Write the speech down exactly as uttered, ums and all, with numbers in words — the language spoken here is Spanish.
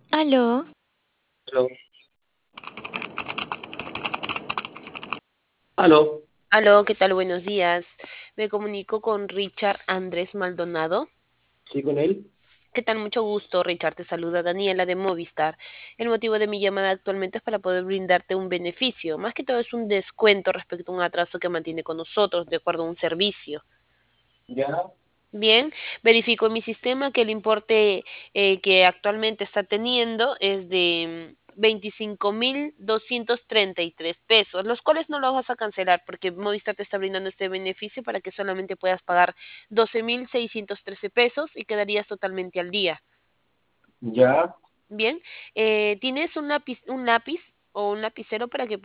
Aló, Aló. Aló. Aló, ¿qué tal? Buenos días. Me comunico con Richard Andrés Maldonado. ¿Sí con él? ¿Qué tal? Mucho gusto, Richard. Te saluda Daniela de Movistar. El motivo de mi llamada actualmente es para poder brindarte un beneficio. Más que todo es un descuento respecto a un atraso que mantiene con nosotros, de acuerdo a un servicio. Ya. Bien, verifico en mi sistema que el importe eh, que actualmente está teniendo es de veinticinco mil doscientos treinta y tres pesos, los cuales no los vas a cancelar porque Movistar te está brindando este beneficio para que solamente puedas pagar doce mil seiscientos trece pesos y quedarías totalmente al día. Ya. Bien, eh, ¿tienes un lápiz, un lápiz o un lapicero para que